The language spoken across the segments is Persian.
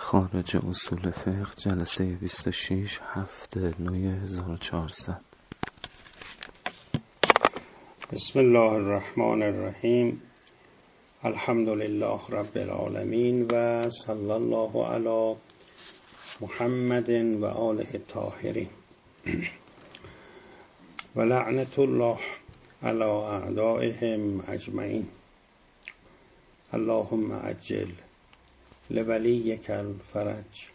خارج اصول فقه جلسه 26 7/9/1400. بسم الله الرحمن الرحیم. الحمد لله رب العالمین و صلی الله علی محمد و آله الطاهرین و لعنت الله علی اعدائهم اجمعین. اللهم عجل لولیک الفرج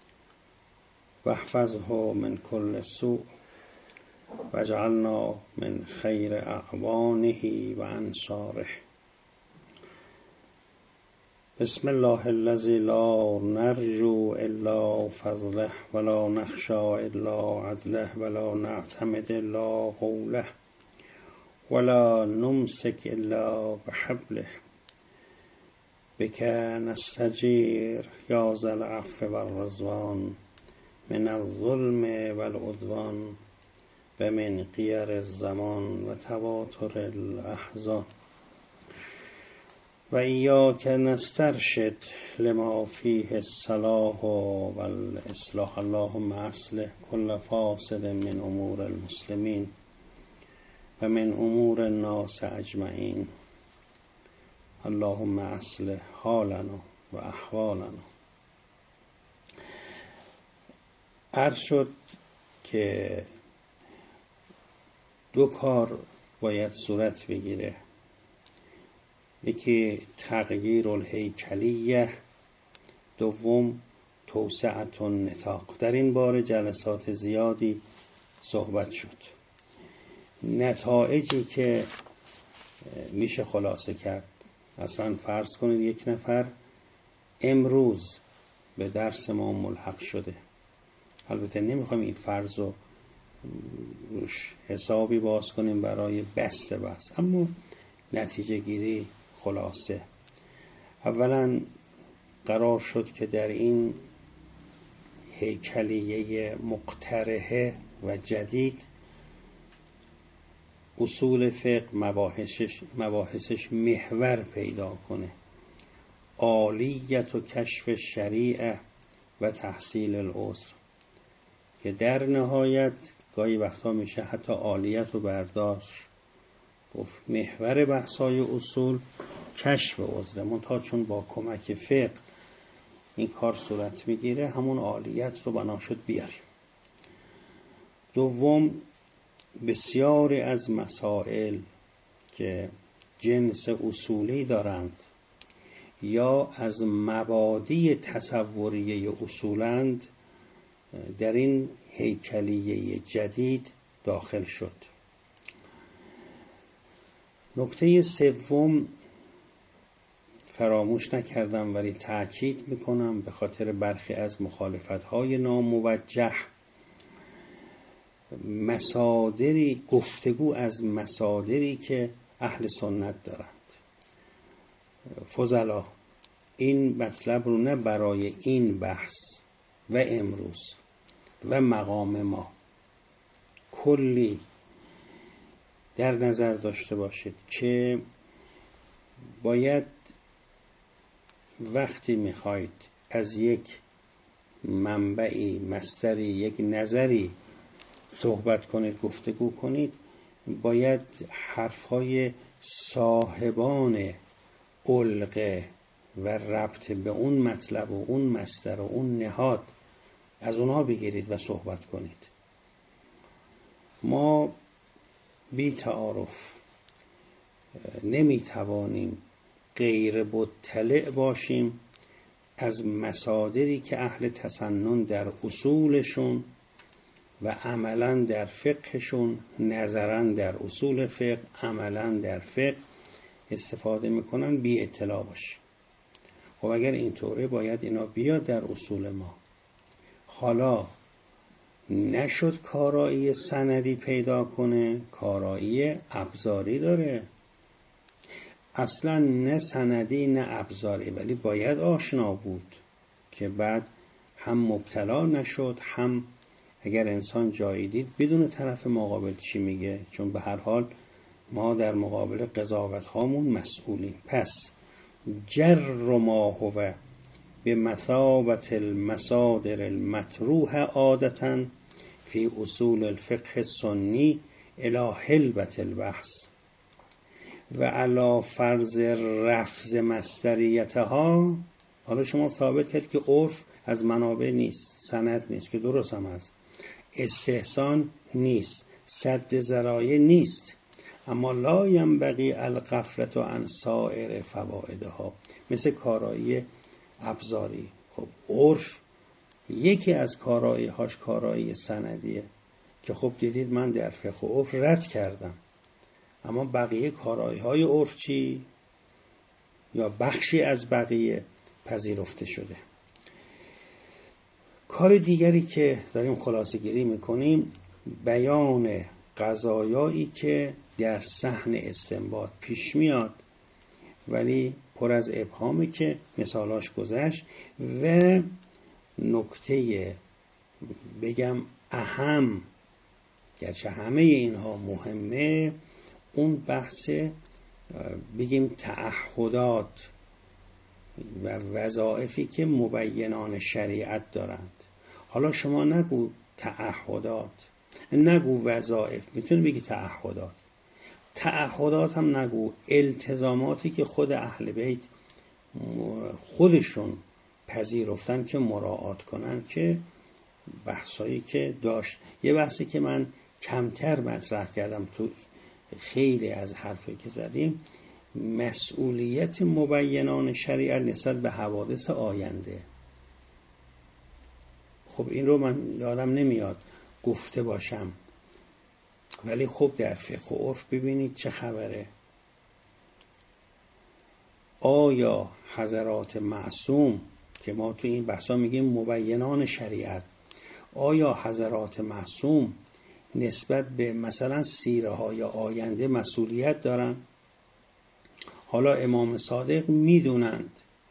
واحفظه من كل سوء واجعلنا من خیر اعوانه و انصاره. بسم الله الذی لا نرجو الا فضله ولا نخشى الا عدله ولا نعتمد الا قوله ولا نمسك الا بحبله بك نستجیر یا ذا العفو والرضوان من الظلم والعدوان و من غیر الزمان و تواتر الاحزان و ایاک نسترشد لما فیه الصلاح والاصلاح. اللهم اصلح كل فاسد من امور المسلمین و من امور الناس اجمعین. اللهم اصلح حالنا و احوالنا. عرض شد که دو کار باید صورت بگیره، یکی تغییر الهیکلیه، دوم توسعة النطاق. در این باره جلسات زیادی صحبت شد. نتایجی که میشه خلاصه کرد، اصلا فرض کنید یک نفر امروز به درس ما ملحق شده، البته نمیخوایم این فرض رو روش حسابی باز کنیم برای بسته بس، اما نتیجه گیری خلاصه. اولا قرار شد که در این هیکلیه مقترحه و جدید اصول فقه مباحثش محور پیدا کنه. عالیت و کشف شریعه و تحصیل العذر، که در نهایت گاهی وقتا میشه حتی عالیت و برداشت گفت. محور بحثای اصول کشف عذر، منتها چون با کمک فقه این کار صورت میگیره، همون عالیت رو بنا شد بیاریم. دوم، بسیاری از مسائل که جنس اصولی دارند یا از مبادی تصوریه اصولند در این هیکلیه جدید داخل شد. نکته سوم فراموش نکردم ولی تأکید میکنم به خاطر برخی از مخالفت‌های ناموجه، مصادری گفتگو از مصادری که اهل سنت دارند. فضلا این مطلب رو نه برای این بحث و امروز و مقام ما کلی در نظر داشته باشید که باید وقتی میخواید از یک منبعی، مصدری، یک نظری صحبت کنید، گفتگو کنید، باید حرفهای صاحبان علقه و ربط به اون مطلب و اون مصدر و اون نهاد از اونها بگیرید و صحبت کنید. ما بی تعارف نمیتوانیم غیر مطلع باشیم از مصادری که اهل تسنن در اصولشون و عملا در فقهشون، نظرا در اصول فقه، عملا در فقه استفاده میکنن، بی اطلاع باشیم. خب اگر اینطوره باید اینا بیاد در اصول ما. حالا نشد کارایی سندی پیدا کنه، کارایی ابزاری داره، اصلا نه سندی نه ابزاری، ولی باید آشنا بود که بعد هم مبتلا نشد، هم اگر انسان جایی دید بدون طرف مقابل چی میگه، چون به هر حال ما در مقابل قضاوت هامون مسئولیم. پس جر ما هو به مثابت المصادر المطروح عادتاً فی اصول الفقه السنی الی حلبة البحث و علی فرض رفض مصدریتها. حالا شما ثابت کرد که عرف از منابع نیست، سند نیست، که درست هم هست، استحسان نیست، سد ذرایع نیست، اما لا ینبغی الغفلة عن سایر فوائدها، مثل کارایی ابزاری. خب عرف یکی از کارایی هاش کارایی سندیه که خب دیدید من در فقه عرف رد کردم، اما بقیه کارایی های عرف چی؟ یا بخشی از بقیه پذیرفته شده. کار دیگری که داریم خلاصه گیری میکنیم بیان قضایایی که در صحن استنباط پیش میاد ولی پر از ابهامه که مثالاش گذشت. و نکته بگم اهم، گرچه همه اینها مهمه، اون بحث بگیم تعهدات و وظایفی که مبینان شریعت دارند. حالا شما نگو تعهدات، نگو وظایف، میتونی بگی تعهدات. تعهدات هم نگو، التزاماتی که خود اهل بیت خودشون پذیرفتن که مراعات کنن، که بحثایی که داشت. یه بحثی که من کمتر مطرح کردم تو خیلی از حرفی که زدیم، مسئولیت مبینان شریعت نسبت به حوادث آینده. خب این رو من یادم نمیاد گفته باشم، ولی خب در فقه و عرف ببینید چه خبره. آیا حضرات معصوم که ما تو این بحثا میگیم مبینان شریعت، آیا حضرات معصوم نسبت به مثلا سیره های آینده مسئولیت دارن؟ حالا امام صادق میدونند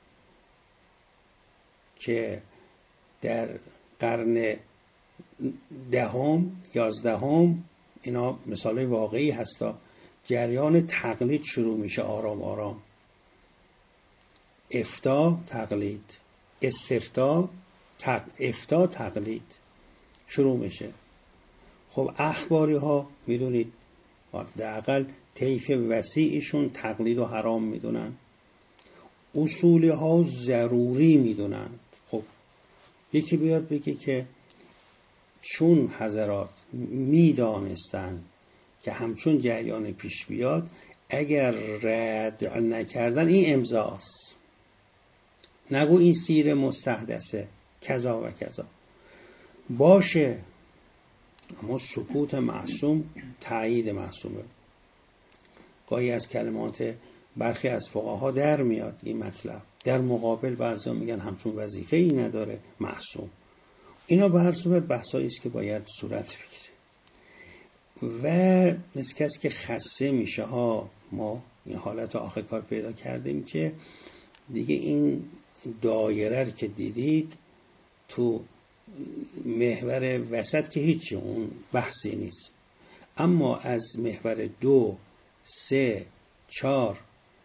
که در قرن دهم، 11، اینا مثال واقعی هستا، جریان تقلید شروع میشه آرام آرام. افتاء تقلید، استفتاء افتاء تقلید شروع میشه. خب اخباری ها میدونید حداقل طیف وسیعشون تقلید و حرام میدونن، اصولی ها ضروری میدونن. خب یکی بیاد بگه که چون حضرات میدانستن که همچون جریان پیش بیاد، اگر رد نکردن این امضاست، نگو این سیر مستحدثه کذا و کذا باشه، اما سکوت معصوم تأیید معصومه. گاهی از کلمات برخی از فقها در میاد این مطلب، در مقابل بعضا میگن همچون وظیفه ای نداره معصوم. اینا به هر صورت بحثایی است که باید صورت بگیره و مثل کسی که خسته میشه ها. ما این حالت آخر کار پیدا کردیم که دیگه این دایره که دیدید تو محور وسط که هیچی، اون بحثی نیست، اما از محور 2، 3، 4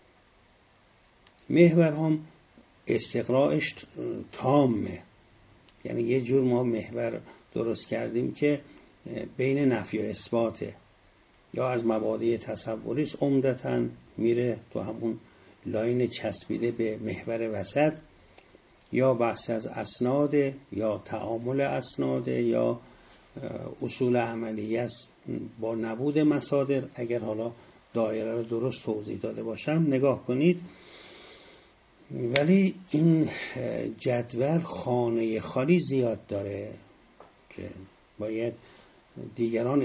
محور هم استقراءش تامه. یعنی یه جور ما محور درست کردیم که بین نفی و اثباته، یا از مبادئ تصوریست عمدتاً میره تو همون لاین چسبیده به محور وسط، یا بحث از اسناد، یا تعامل اسناد، یا اصول عملیه است با نبود مصادر. اگر حالا دایره رو درست توضیح داده باشم نگاه کنید. ولی این جدول خانه خالی زیاد داره که باید دیگران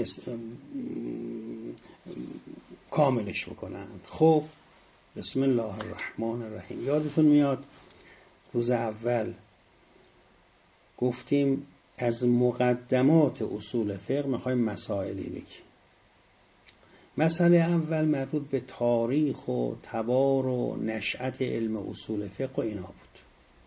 کاملش بکنن. خب بسم الله الرحمن الرحیم. یادتون میاد روز اول گفتیم از مقدمات اصول فقه میخوایم مسائلی بگیم. مسئله اول مربوط به تاریخ و تبار و نشأت علم اصول فقه و اینا بود.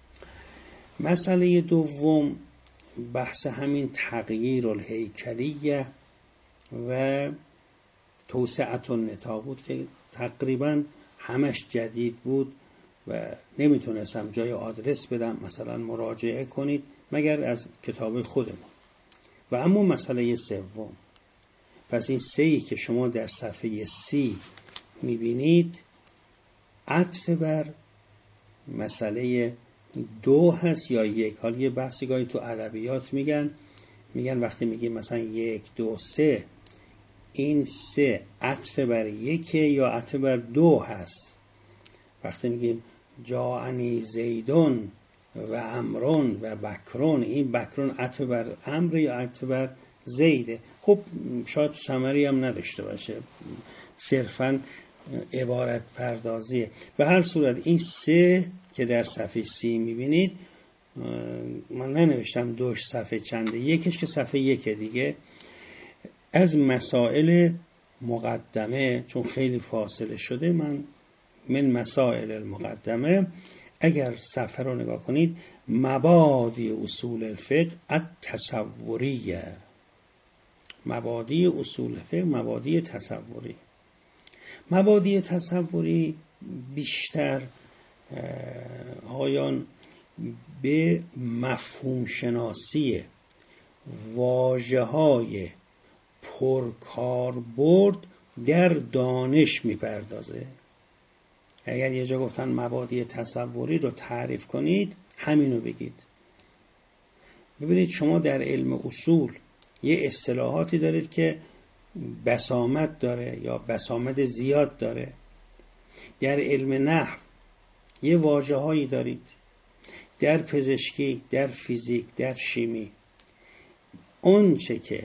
مسئله دوم بحث همین تغییر الهیکلیه و توسعة النطاق بود که تقریبا همش جدید بود و نمیتونستم جای آدرس بدم، مثلا مراجعه کنید مگر از کتاب خودمون. و اما مسئله سوم، پس این 3 که شما در صفحه 30 میبینید عطف بر مسئله 2 هست یا 1. حالا یه بحثی گاهی تو ادبیات میگن وقتی میگیم مثلا 1 2 3 این 3 عطف بر 1 یا عطف بر 2 هست. وقتی میگیم جاءنی زیدون و عمرون و بکرون، این بکرون عطف بر عمرو یا عطف بر زیده. خب شاید ثمری هم نداشته باشه، صرفاً عبارت پردازیه. به هر صورت این 3 که در صفحه 30 میبینید، من ننوشتم 2 صفحه چنده، یکیش که صفحه 1 دیگه، از مسائل مقدمه، چون خیلی فاصله شده، من مسائل المقدمه، اگر صفحه رو نگاه کنید، مبادی اصول الفقه التصوریه، مبادی اصول فقه، مبادی تصوری. مبادی تصوری بیشتر آیان به مفهوم شناسی واژه‌های پرکاربرد در دانش میپردازه. اگر یه جا گفتن مبادی تصوری رو تعریف کنید، همینو بگید. ببینید شما در علم اصول یه اصطلاحاتی دارید که بسامد داره یا بسامد زیاد داره. در علم نحو یه واژه‌هایی دارید، در پزشکی، در فیزیک، در شیمی. اون چه که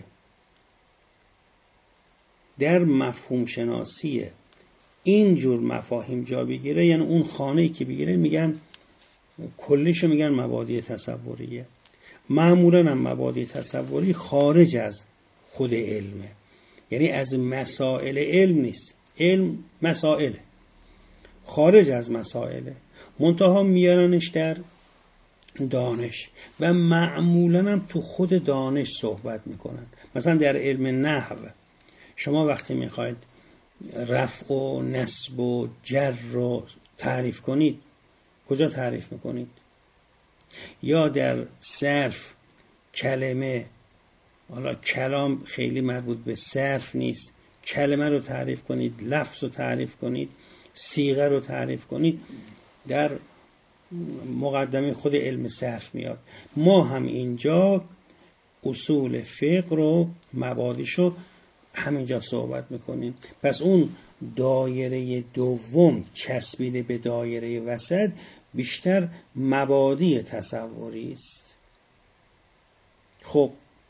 در مفهوم شناسی اینجور مفاهیم جا بگیره، یعنی اون خانه‌ای که بگیره، میگن کلیشو میگن مبادی تصوریه. معمولاً هم مبادی تصوری خارج از خود علمه، یعنی از مسائل علم نیست. علم مسائله، خارج از مسائله، منتها میارنش در دانش و معمولاً هم تو خود دانش صحبت میکنن. مثلا در علم نحو شما وقتی میخواید رفع و نصب و جر رو تعریف کنید، کجا تعریف میکنید؟ یا در صرف کلمه، حالا کلام خیلی مربوط به صرف نیست، کلمه رو تعریف کنید، لفظ رو تعریف کنید، صیغه رو تعریف کنید، در مقدمه خود علم صرف میاد. ما هم اینجا اصول فقه رو، مبادیشو همینجا صحبت میکنیم. پس اون دایره دوم چسبیده به دایره وسط بیشتر مبادی تصوری است. خب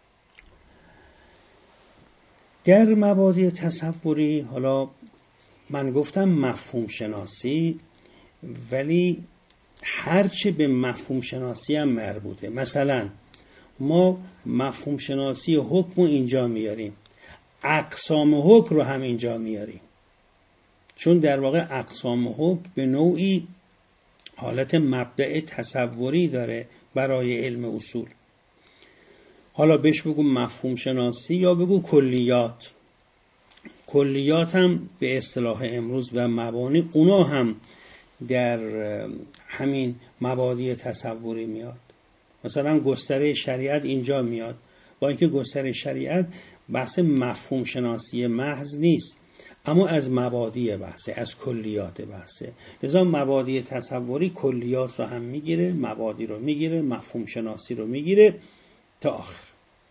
در مبادی تصوری، حالا من گفتم مفهوم شناسی، ولی هرچه به مفهوم شناسی هم مربوطه. مثلا ما مفهوم شناسی حکم رو اینجا میاریم، اقسام حکم رو هم اینجا میاریم، چون در واقع اقسام حکم به نوعی حالت مبدأ تصوری داره برای علم اصول. حالا بهش بگو مفهوم شناسی یا بگو کلیات. کلیات هم به اصطلاح امروز و مبانی، اونا هم در همین مبادی تصوری میاد. مثلا گستره شریعت اینجا میاد، با اینکه گستره شریعت بحث مفهوم شناسی محض نیست، اما از مبادی بحثه، از کلیات بحثه. لذا مبادی تصوری کلیات رو هم میگیره، مبادی رو میگیره، مفهوم شناسی رو میگیره تا آخر.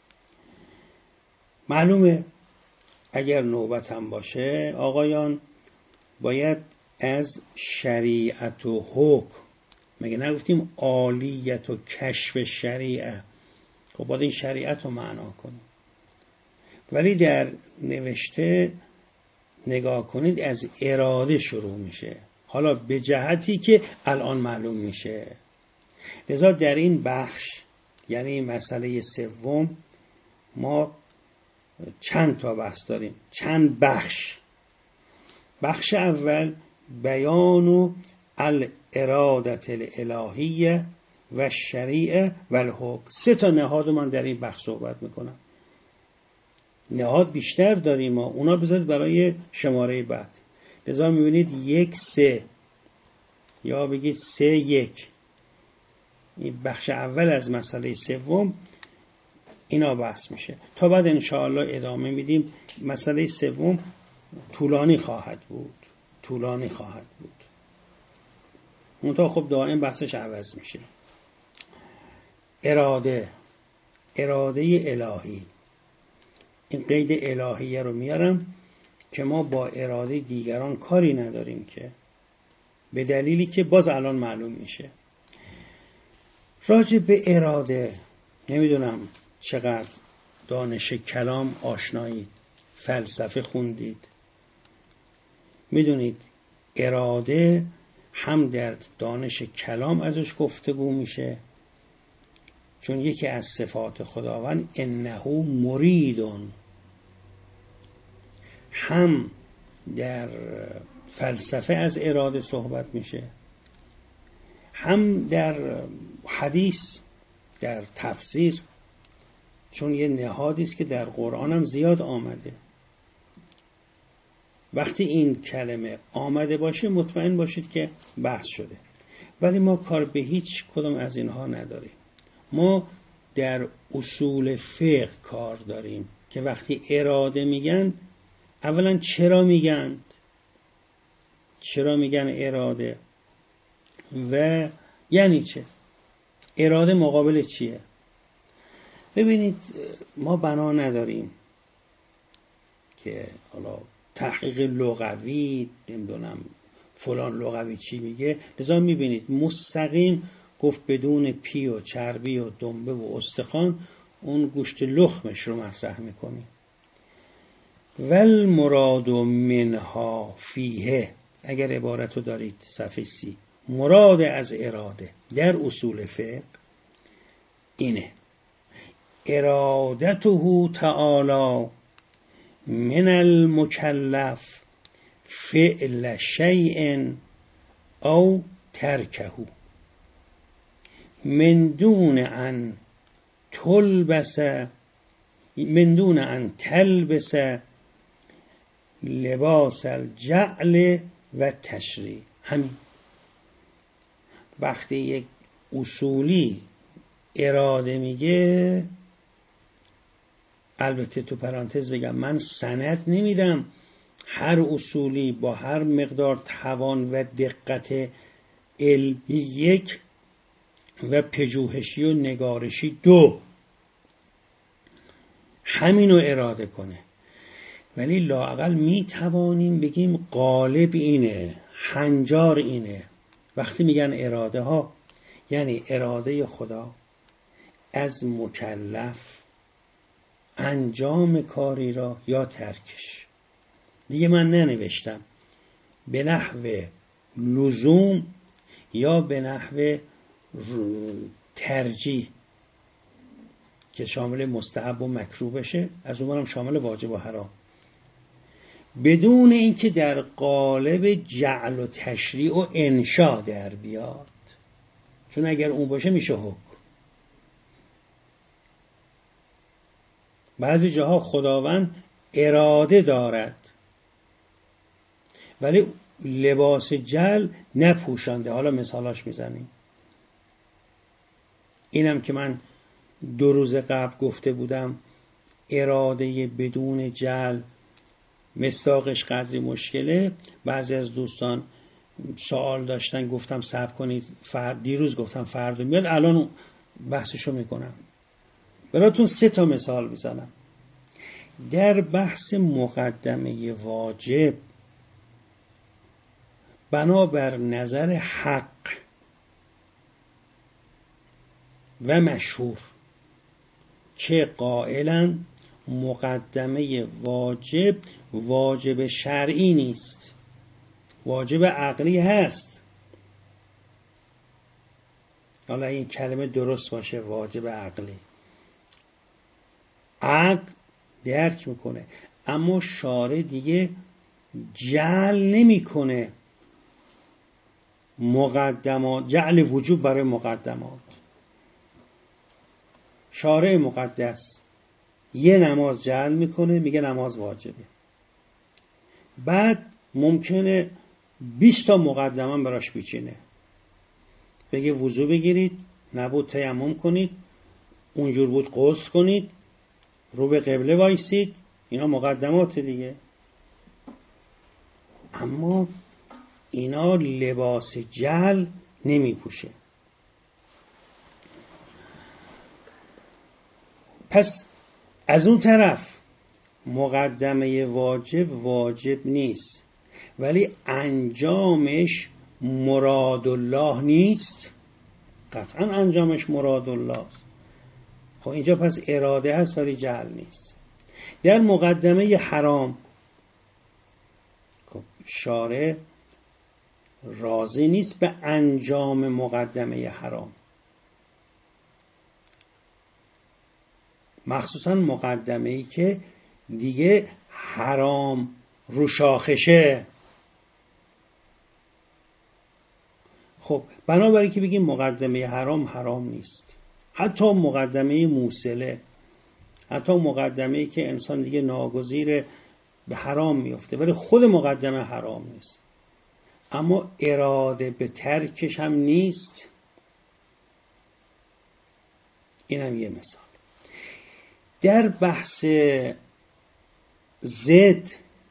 معلومه اگر نوبت هم باشه آقایان، باید از شریعت و حکم، مگه نگفتیم عالیت و کشف شریعه، خب باید این شریعت رو معنا کنیم. ولی در نوشته نگاه کنید از اراده شروع میشه، حالا به جهتی که الان معلوم میشه. لذا در این بخش، یعنی مسئله سوم، ما چند تا بحث داریم، چند بخش. بخش اول بیان الارادة الالهیه و شریعه و الحکم. 3 تا نهاد من در این بخش صحبت میکنم. نهاد بیشتر داریم، اونا بذارید برای شماره بعد. لذا میبینید 1 3 یا بگید 3-1. این بخش اول از مسئله سوم اینا بحث میشه. تا بعد انشاءالله ادامه میدیم. مسئله سوم طولانی خواهد بود. منتها خب دائم بحثش عوض میشه. اراده الهی. این قید الهیه رو میارم که ما با اراده دیگران کاری نداریم، که به دلیلی که باز الان معلوم میشه. راجع به اراده نمیدونم چقدر دانش کلام آشنایید، فلسفه خوندید. میدونید اراده هم در دانش کلام ازش گفتگو میشه، چون یکی از صفات خداوند انه مریدون. هم در فلسفه از اراده صحبت میشه، هم در حدیث، در تفسیر، چون یه نهادی است که در قرآن هم زیاد آمده. وقتی این کلمه آمده باشه مطمئن باشید که بحث شده. ولی ما کار به هیچ کدوم از اینها نداریم. ما در اصول فقه کار داریم که وقتی اراده میگن، اولا چرا میگن اراده و یعنی چه؟ اراده مقابل چیه؟ ببینید ما بنا نداریم که حالا تحقیق لغوی نمیدونم فلان لغوی چی میگه. لذا میبینید مستقیم گفت بدون پی و چربی و دنبه و استخوان، اون گوشت لخمش رو مطرح میکنیم. ول مراد منها فیه، اگر عبارت رو دارید صفحه 30، مراد از اراده در اصول فقه اینه: ارادته تعالی من المکلف فعل شیء او ترکه من دون ان تلبس لباس الجعل و تشریع. همین. وقتی یک اصولی اراده میگه، البته تو پرانتز بگم من سند نمیدم هر اصولی با هر مقدار توان و دقت علمی 1 و پژوهشی و نگارشی 2 همینو اراده کنه. ولی لااقل می توانیم بگیم غالب اینه، هنجار اینه. وقتی میگن اراده ها یعنی اراده خدا از مکلف انجام کاری را یا ترکش. دیگه من ننوشتم به نحو لزوم یا به نحو ترجیح که شامل مستحب و مکروه بشه، از اونم شامل واجب و حرام، بدون اینکه در قالب جعل و تشریع و انشاء در بیاد. چون اگر اون باشه میشه حکم. بعضی جاها خداوند اراده دارد ولی لباس جعل نپوشانده. حالا مثالاش میزنیم. اینم که من 2 روز قبل گفته بودم اراده بدون جعل مصداقش قدری مشکله. بعضی از دوستان سوال داشتن، گفتم صبر کنید، دیروز گفتم فردا میاد، الان بحثشو میکنم. براتون 3 تا مثال میزنم. در بحث مقدمه واجب بنابر نظر حق و مشهور که قائلا مقدمه واجب شرعی نیست، واجب عقلی هست. حالا این کلمه درست باشه، واجب عقلی، عقل درک میکنه، اما شارع دیگه جعل نمیکنه مقدمات، جعل وجوب برای مقدمات. شارع مقدس یه نماز جعل میکنه، میگه نماز واجبه. بعد ممکنه 20 تا مقدمه براش بیچینه. بگه وضو بگیرید، نبود تیمم کنید، اونجور بود غسل کنید، رو به قبله وایسید، اینا مقدمات دیگه. اما اینا لباس جهل نمی پوشه. پس از اون طرف مقدمه واجب نیست، ولی انجامش مراد الله نیست. قطعا انجامش مراد الله است. خب اینجا پس اراده هست ولی جهل نیست. در مقدمه حرام خب شارع راضی نیست به انجام مقدمه حرام، مخصوصا مقدمه‌ای که دیگه حرام رو شاخشه. خب بنابراین که بگیم مقدمه حرام نیست، حتی مقدمه موصله، حتی مقدمه‌ای که انسان دیگه ناگزیر به حرام میفته، ولی خود مقدمه حرام نیست، اما اراده به ترکش هم نیست. اینم یه مثال. در بحث ضد،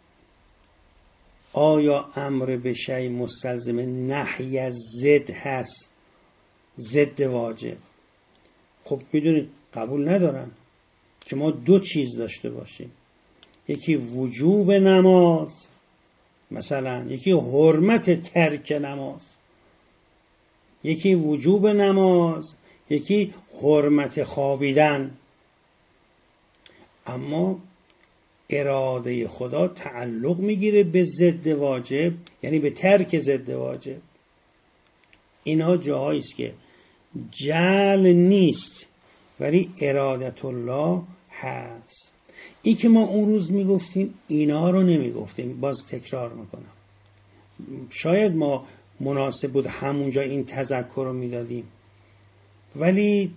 آیا امر به شیء مستلزم نهی از ضد هست؟ ضد واجب. خب میدونید قبول ندارن که ما دو چیز داشته باشیم، یکی وجوب نماز مثلا، یکی حرمت ترک نماز، یکی وجوب نماز، یکی حرمت خوابیدن. اما اراده خدا تعلق میگیره به ضد واجب، یعنی به ترک ضد واجب. اینها جاهایی است که جعل نیست ولی ارادت الله هست. این که ما اون روز میگفتیم اینا رو نمیگفتیم، باز تکرار میکنم. شاید ما مناسب بود همونجا این تذکر رو میدادیم، ولی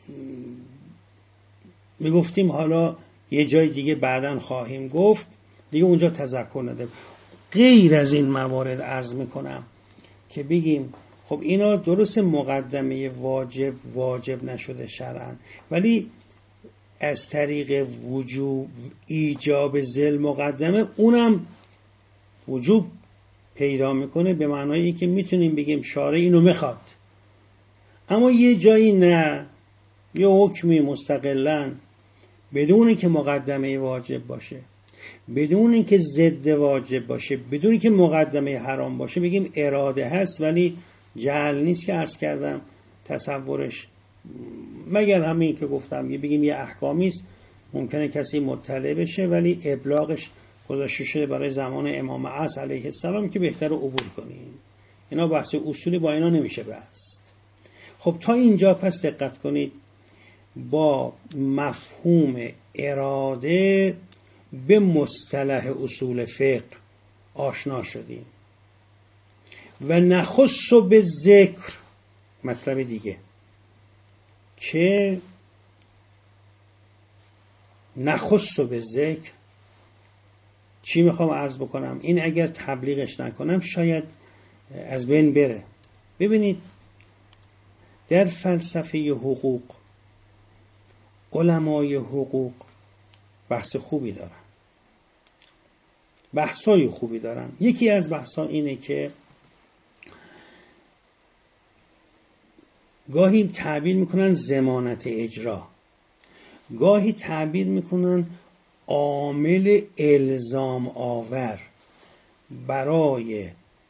میگفتیم حالا یه جای دیگه بعداً خواهیم گفت، دیگه اونجا تذکر نده. غیر از این موارد عرض میکنم که بگیم خب اینا درست مقدمه واجب نشده شرعاً، ولی از طریق وجوب ایجاب ذل مقدمه اونم وجوب پیدا میکنه، به معنایی که میتونیم بگیم شارع اینو میخواد. اما یه جایی نه، یه حکمی مستقلاً بدون که مقدمه واجب باشه، بدون که ضد واجب باشه، بدون که مقدمه حرام باشه، بگیم اراده هست ولی جعل نیست که عرض کردم تصورش، مگر همین که گفتم بگیم یه احکامی است، ممکنه کسی مطلع بشه ولی ابلاغش گذاشته شده برای زمان امام عصر علیه السلام که بهتر عبور کنیم. اینا بحث اصولی، با اینا نمیشه بحث. خب تا اینجا پس دقت کنید، با مفهوم اراده به مصطلح اصول فقه آشنا شدیم و نخص به ذکر مطلب دیگه که نخص به ذکر چی میخوام عرض بکنم؟ این اگر تبلیغش نکنم شاید از بین بره. ببینید در فلسفه حقوق علمای حقوق بحث خوبی دارن، بحثای خوبی دارن. یکی از بحثا اینه که گاهی تعبیر میکنن ضمانت اجرا، گاهی تعبیر میکنن عامل الزام آور برای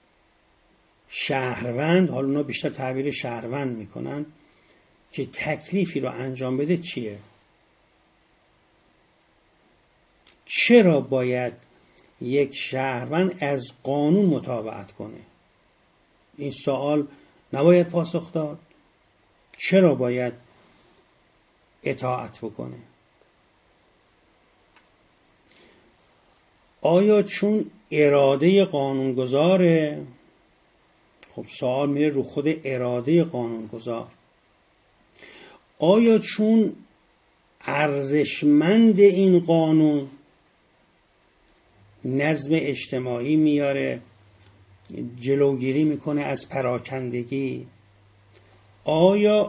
شهروند. حالا اونا بیشتر تعبیر شهروند میکنن که تکلیفی رو انجام بده. چیه؟ چرا باید یک شهروند از قانون مطابقت کنه؟ این سوال نباید پاسخ داد. چرا باید اطاعت بکنه؟ آیا چون اراده قانونگذاره؟ خب سوال میره رو خود اراده قانونگذار. آیا چون ارزشمند این قانون نظم اجتماعی میاره، جلوگیری میکنه از پراکندگی، آیا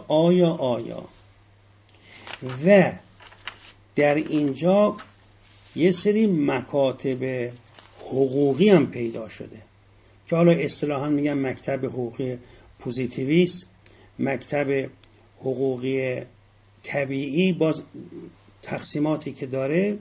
و در اینجا یه سری مکاتب حقوقی هم پیدا شده که حالا اصطلاحاً میگن مکتب حقوقی پوزیتیویست، مکتب حقوقی طبیعی. باز تقسیماتی که داره،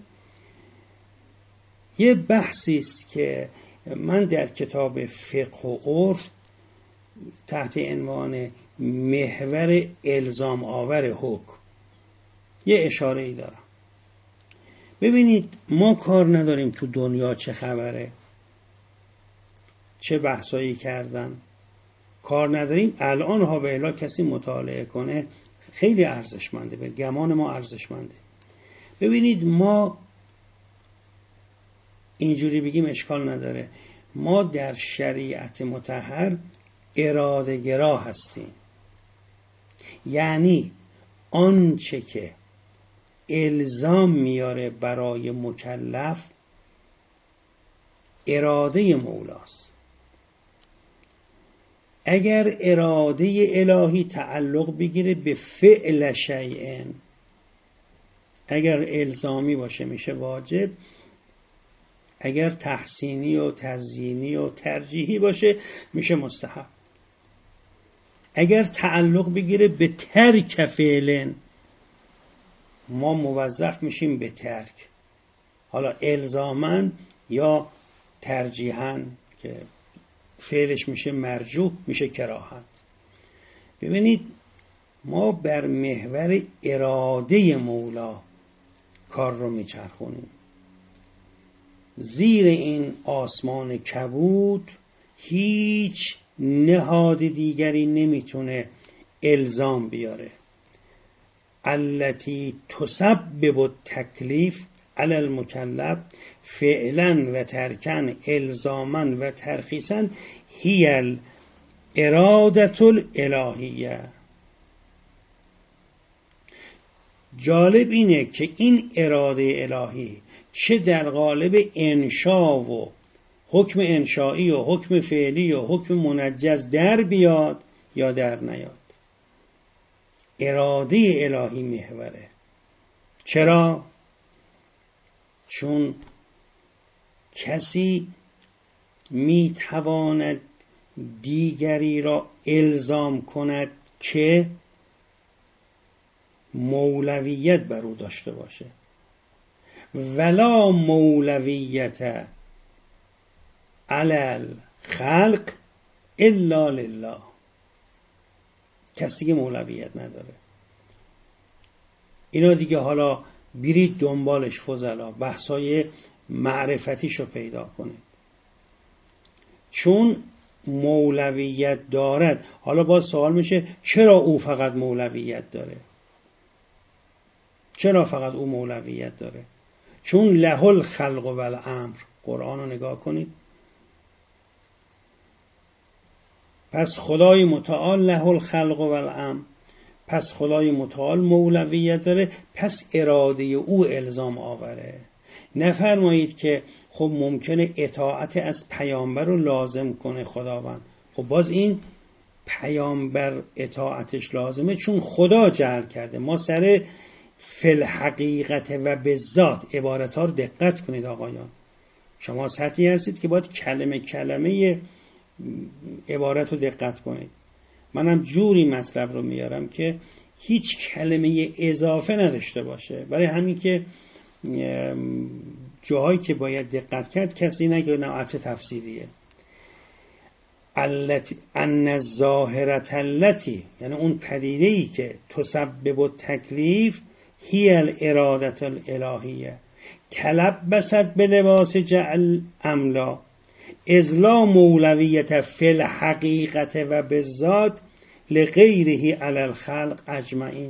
یه بحثی است که من در کتاب فقه و عرف تحت عنوان محور الزام آور حکم یه اشاره ای دارم. ببینید ما کار نداریم تو دنیا چه خبره، چه بحثایی کردن، کار نداریم. الان ها به الا کسی مطالعه کنه خیلی ارزشمنده، به گمان ما ارزشمنده. ببینید ما اینجوری بگیم اشکال نداره، ما در شریعت مطهر اراده گرا هستیم. یعنی آنچه که الزام میاره برای مکلف اراده مولاست. اگر اراده الهی تعلق بگیره به فعل شیئن، اگر الزامی باشه میشه واجب، اگر تحسینی و تزیینی و ترجیحی باشه میشه مستحب. اگر تعلق بگیره به ترک فعلن، ما موظف میشیم به ترک، حالا الزاماً یا ترجیحاً که فعلش میشه مرجوح، میشه کراهت. ببینید ما بر محور اراده مولا کار رو میچرخونیم. زیر این آسمان کبود هیچ نهاد دیگری نمیتونه الزام بیاره. التي تسبب التکلیف علی المکلف فعلا و ترکا الزاما و ترخیصا هی الاراده الالهیه. جالب اینه که این اراده الهی چه در قالب انشا و حکم انشایی و حکم فعلی و حکم منجز در بیاد یا در نیاد، اراده الهی محوره. چرا؟ چون کسی میتواند دیگری را الزام کند که مولویت بر او داشته باشه، ولا مولویت علی الخلق الا لله. کسی که مولویت نداره. اینا دیگه حالا برید دنبالش فضلا، بحثای معرفتیشو پیدا کنید. چون مولویت دارد، حالا باز سوال میشه چرا او فقط مولویت داره؟ چرا فقط او مولویت داره؟ چون له الخلق و الامر. قرآن رو نگاه کنید. پس خدای متعال له الخلق و الامر، پس خدای متعال مولویت داره، پس اراده او الزام آوره. نفرمایید که خب ممکنه اطاعت از پیامبر رو لازم کنه خداوند. خب باز این پیامبر اطاعتش لازمه چون خدا جعل کرده. ما سر فی الحقیقت و بالذات عبارت ها رو دقت کنید آقایان. شما سطحی هستید که باید کلمه کلمه عبارت رو دقت کنید. منم جوری مطلب رو میارم که هیچ کلمه اضافه نداشته باشه، برای همین که جاهایی که باید دقت کرد کسی نگه نوعت تفسیریه. ان الظاهرة التي، یعنی اون پدیده‌ای که تسبب التکلیف هی الاراده الالهیه تلبست بلباس جعل املا اذ لا مولویت فی الحقیقت و بالذات لغیره علی الخلق اجمعین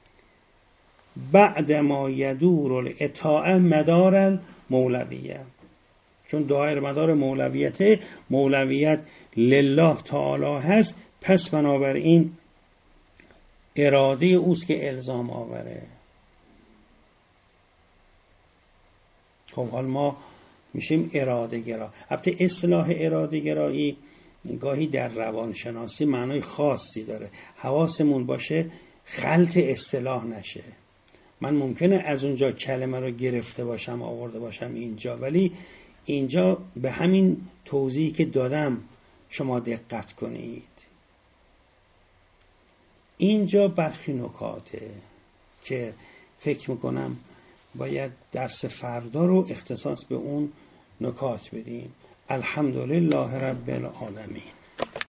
بعد ما یدور الاطاعه مدار مولویه. چون دایر مدار مولویت لله تعالی هست، پس بنابراین اراده اوست که الزام آوره. خب حال ما میشیم اراده گرا. البته اصطلاح اراده گرایی گاهی در روانشناسی معنای خاصی داره. حواسمون باشه خلط اصطلاح نشه. من ممکنه از اونجا کلمه رو گرفته باشم آورده باشم اینجا، ولی اینجا به همین توضیحی که دادم شما دقت کنید. اینجا برخی نکاته که فکر میکنم باید درس فردا رو اختصاص به اون نکات بدیم. الحمدلله رب العالمین.